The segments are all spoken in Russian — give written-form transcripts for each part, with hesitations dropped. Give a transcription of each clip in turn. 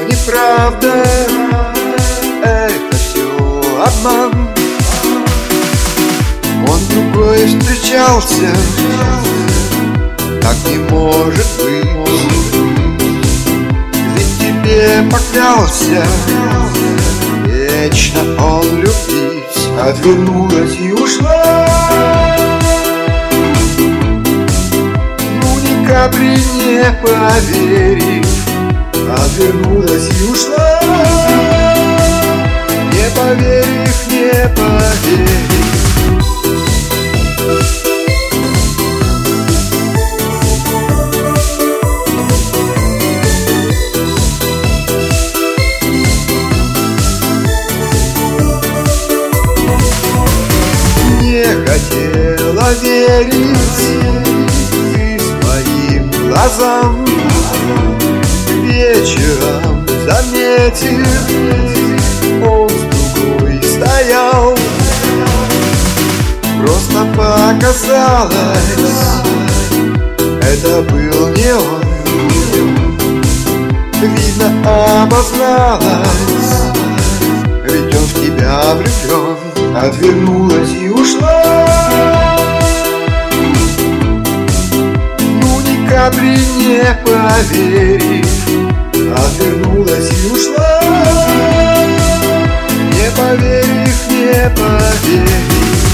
неправда, это все обман. Он с другой встречался, так не может быть. Ведь тебе поклялся вечно он любить. Отвернулась и ушла. Ну ни капли не поверив, отвернулась и ушла. Не поверив, не поверив. Не хотела верить ты своим глазам. Вечером заметив, он с другой стоял. Просто показалось, это был не он. Видно, обозналось, ведь он в тебя влюблен. Отвернулась и ушла. Ну ни капли не поверив, отвернулась и ушла. Не поверив, не поверив.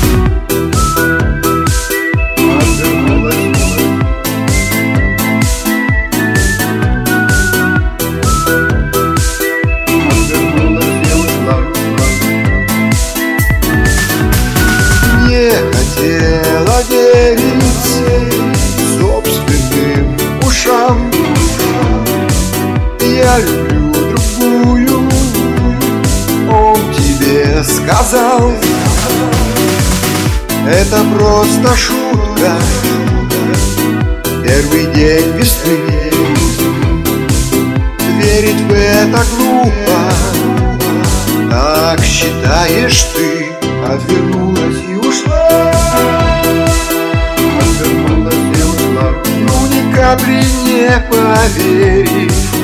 Хотела верить собственным ушам. Я люблю другую, он тебе сказал. Это просто шутка, первый день весны. Верить в это глупо, так считаешь ты. Отвернулась и ушла. Отвернулась и ушла. Ну ни капли не поверив,